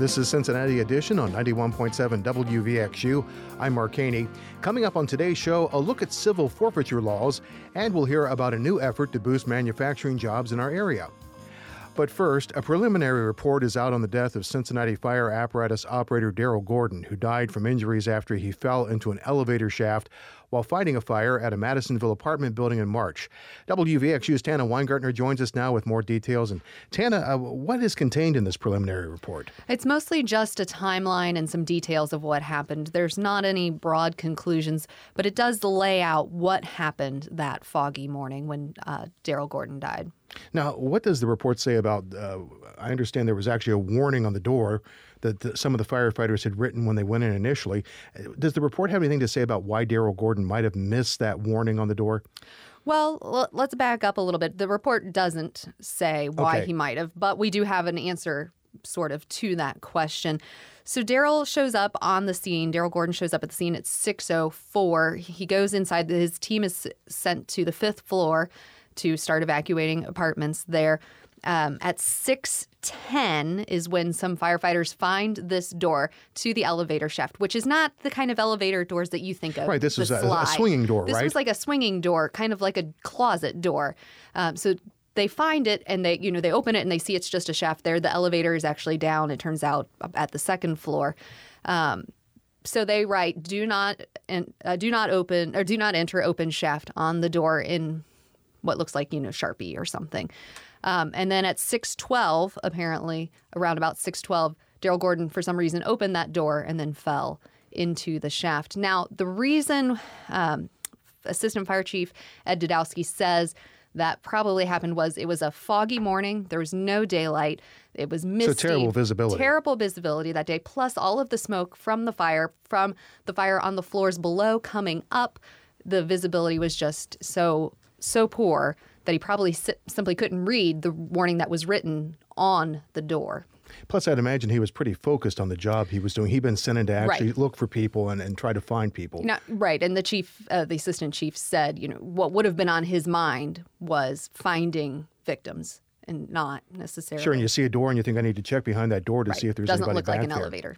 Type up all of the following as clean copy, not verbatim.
This is Cincinnati Edition on 91.7 WVXU. I'm Mark Haney. Coming up on today's show, a look at civil forfeiture laws, and we'll hear about a new effort to boost manufacturing jobs in our area. But first, a preliminary report is out on the death of Cincinnati fire apparatus operator Daryl Gordon, who died from injuries after he fell into an elevator shaft while fighting a fire at a Madisonville apartment building in March. WVXU's Tana Weingartner joins us now with more details. And Tana, what is contained in this preliminary report? It's mostly just a timeline and some details of what happened. There's not any broad conclusions, but it does lay out what happened that foggy morning when Daryl Gordon died. Now, what does the report say about, I understand there was actually a warning on the door that some of the firefighters had written when they went in initially. Does the report have anything to say about why Daryl Gordon might have missed that warning on the door? Well, let's back up a little bit. The report doesn't say why he might have, but we do have an answer sort of to that question. So Daryl shows up on the scene. Daryl Gordon shows up at the scene at 6:04. He goes inside. His team is sent to the 5th floor to start evacuating apartments there. At 6:10 is when some firefighters find this door to the elevator shaft, which is not the kind of elevator doors that you think of. Right, this is a swinging door, This was like a swinging door, kind of like a closet door. So they find it and they open it and they see it's just a shaft there. The elevator is actually down, it turns out, at the 2nd floor. So they write, do not enter open shaft on the door in what looks like, Sharpie or something. And then at 6:12, apparently, around about 6:12, Daryl Gordon, for some reason, opened that door and then fell into the shaft. Now, the reason Assistant Fire Chief Ed Dudowski says that probably happened was it was a foggy morning. There was no daylight. It was misty. So terrible visibility. Terrible visibility that day, plus all of the smoke from the fire on the floors below coming up. The visibility was just so poor that he probably simply couldn't read the warning that was written on the door. Plus, I'd imagine he was pretty focused on the job he was doing. He'd been sent in to actually look for people and try to find people. Right. And the assistant chief said, what would have been on his mind was finding victims and not necessarily. Sure, and you see a door and you think, I need to check behind that door to see if there's anybody back there. Doesn't look like an elevator.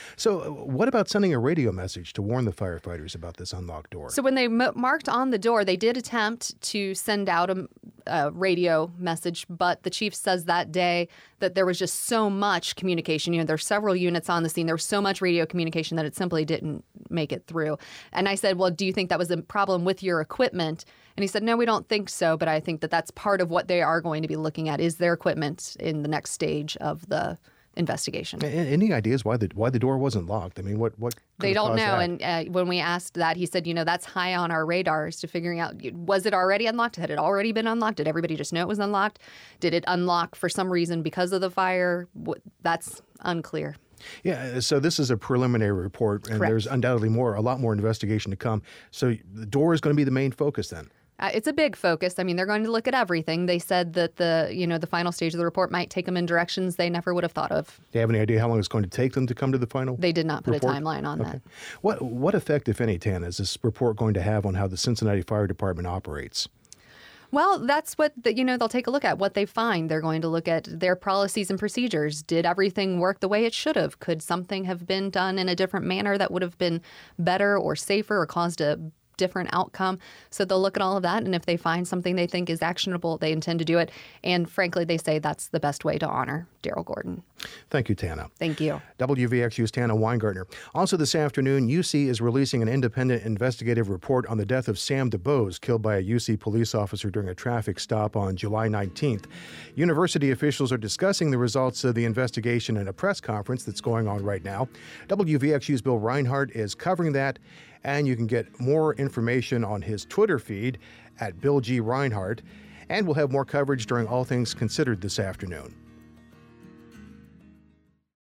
So what about sending a radio message to warn the firefighters about this unlocked door? So when they marked on the door, they did attempt to send out a radio message, but the chief says that day that there was just so much communication. There are several units on the scene. There was so much radio communication that it simply didn't make it through. And I said, well, do you think that was a problem with your equipment? And he said, no, we don't think so, but I think that that's part of what they are going to be looking at is their equipment in the next stage of the investigation. Any ideas why the door wasn't locked? I mean, what they don't know. That? And when we asked that, he said, that's high on our radars to figuring out, was it already unlocked? Had it already been unlocked? Did everybody just know it was unlocked? Did it unlock for some reason because of the fire? That's unclear. Yeah, so this is a preliminary report, and There's undoubtedly a lot more investigation to come. So the door is going to be the main focus then. It's a big focus. I mean, they're going to look at everything. They said that the final stage of the report might take them in directions they never would have thought of. Do you have any idea how long it's going to take them to come to the final They did not put report? a timeline on that. What effect, if any, Tana, is this report going to have on how the Cincinnati Fire Department operates? Well, that's what, they'll take a look at, what they find. They're going to look at their policies and procedures. Did everything work the way it should have? Could something have been done in a different manner that would have been better or safer or caused a different outcome? So they'll look at all of that, and if they find something they think is actionable, they intend to do it. And frankly, they say that's the best way to honor Daryl Gordon. Thank you, Tana. Thank you. WVXU's Tana Weingartner. Also this afternoon, UC is releasing an independent investigative report on the death of Sam DuBose, killed by a UC police officer during a traffic stop on July 19th. University officials are discussing the results of the investigation in a press conference that's going on right now. WVXU's Bill Reinhardt is covering that, and you can get more information on his Twitter feed at Bill G. Reinhardt. And we'll have more coverage during All Things Considered this afternoon.